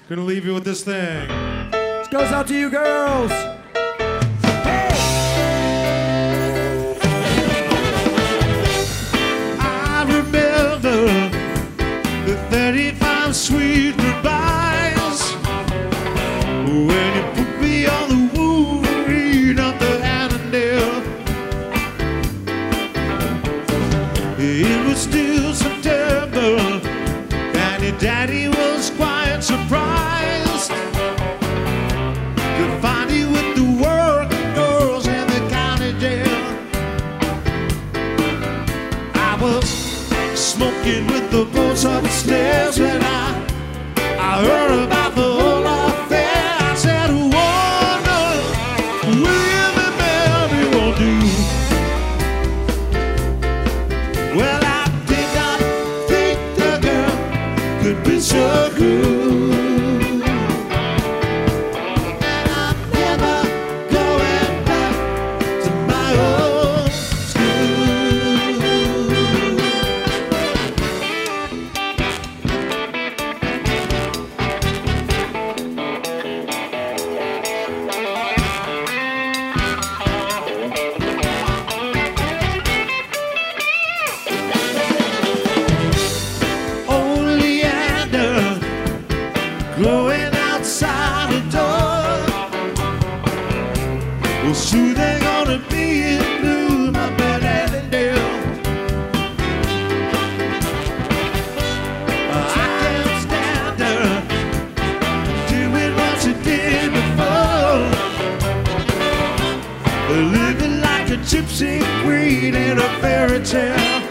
Gonna leave you with this thing. This goes out to you girls. I remember the 35 sweet goodbyes when you put me on the Wolverine of the Annandale. It was still September, and your daddy was quite surprised to find you with the working girls in the county jail. I was smoking with the boys upstairs when I heard about the whole affair. I said, wonder, will the baby won't do? Well, I did not think the girl could be so good. And I'm never going back to my old school. Oleander growing outside the door. Well, soon they're gonna be in bloom up at Annandale. I can't stand her doing what she did before, living like a gypsy queen in a fairy tale.